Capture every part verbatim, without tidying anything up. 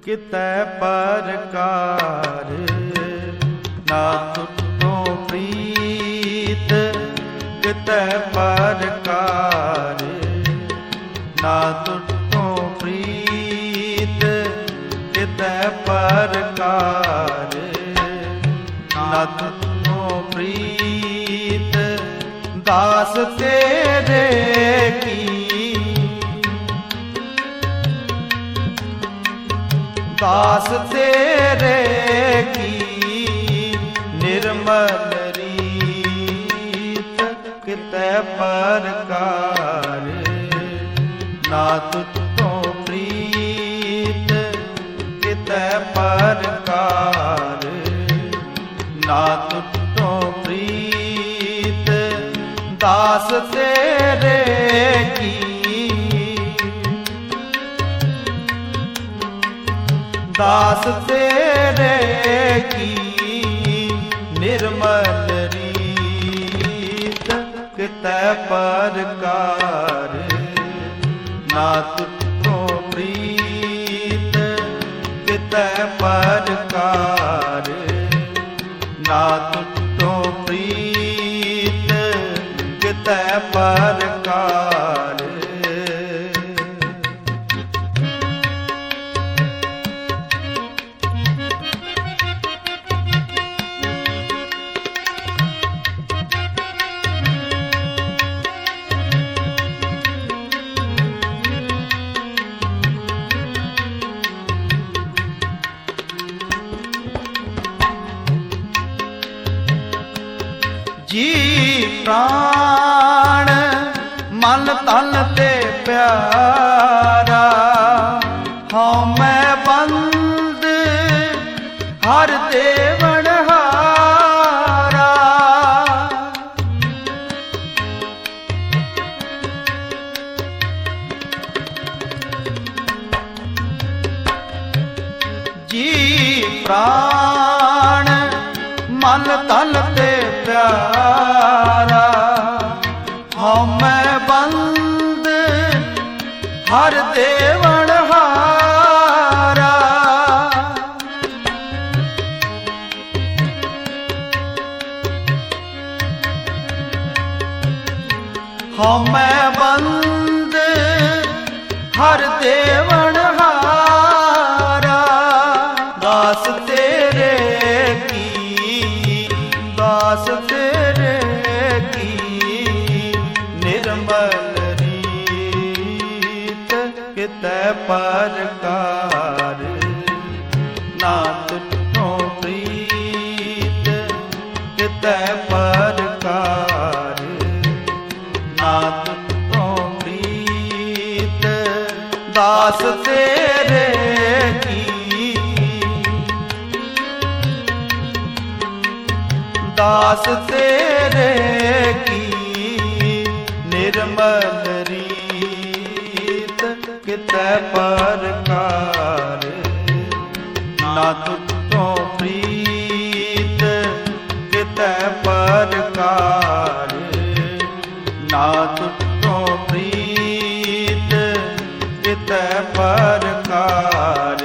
कितै परकार ना टुटो प्रीत, कितै परकार ना टुटो प्रीत, कितै परकार ना टुटो प्रीत। दास तेरे की दास तेरे की निर्मल रीत, कितै परकार ना टुटो प्रीत, कितै परकार ना टुटो प्रीत। दास तेरे की दास तेरे की निर्मल रीत, कितै परकार ना टुटो प्रीत, कितै परकार ना टुटो प्रीत, कितै परकार। जी प्राण मन तन ते प्यारा, हाँ मैं बंद हर देवन हारा। जी प्राण मन तन ते प्यारा, हाँ मैं बंद हर देवन हारा। हाँ मैं बंद हर देवन हारा। दास तेरे की दास तेरे की निर्मल रीत, कितै परकार ना टुटो प्रीत, कितै परकार ना टुटो प्रीत। दास तेरे की दास तेरे की निर्मल रीत, कितै परकार ना टुटो प्रीत, कितै परकार ना टुटो प्रीत, कितै परकार।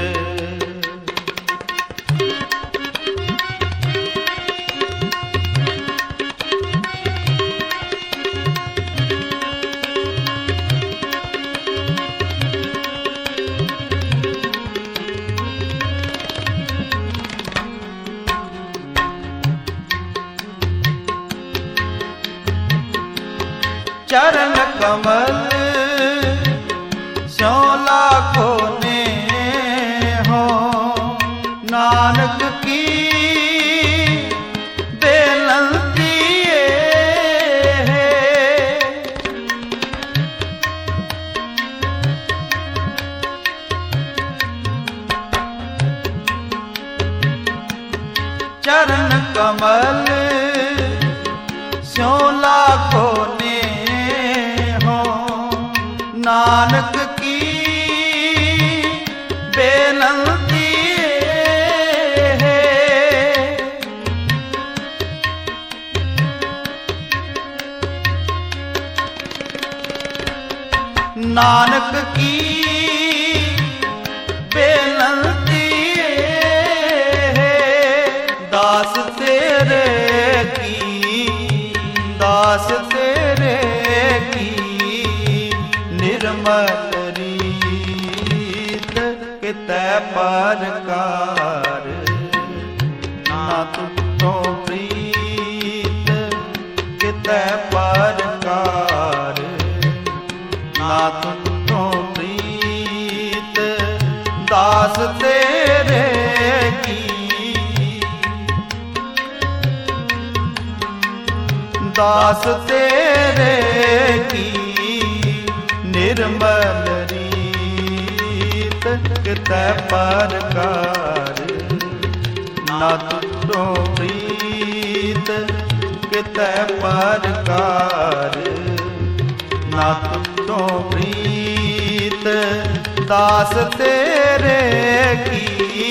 चरण कमल स्यों लाखो ने हो, नानक की बेनती है। चरण कमल स्यों लाखो ने हो, नानक की बेनती है। नानक की बेनती दास तेरे की निर्मल रीत कितै परकार ना तुतो प्रीत कितै परकार ना तुतो प्रीत दास तेरे की दास तेरे की निर्मल रीत कितै परकार ना तुतो प्रीत कितै परकार ना तुतो प्रीत दास तेरे की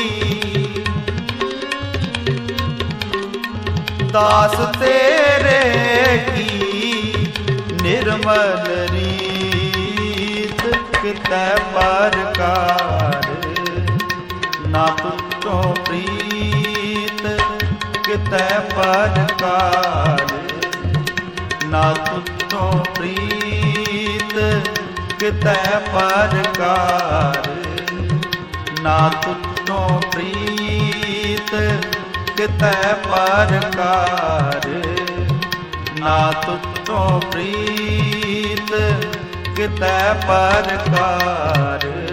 दास तेरे की निर्मल रीत कितै परकार ना तुतो प्रीत कितै परकार ना तुतो प्रीत कितै परकार ना तुतो प्रीत कितै परकार ना तुतो प्रीत कितै परकार।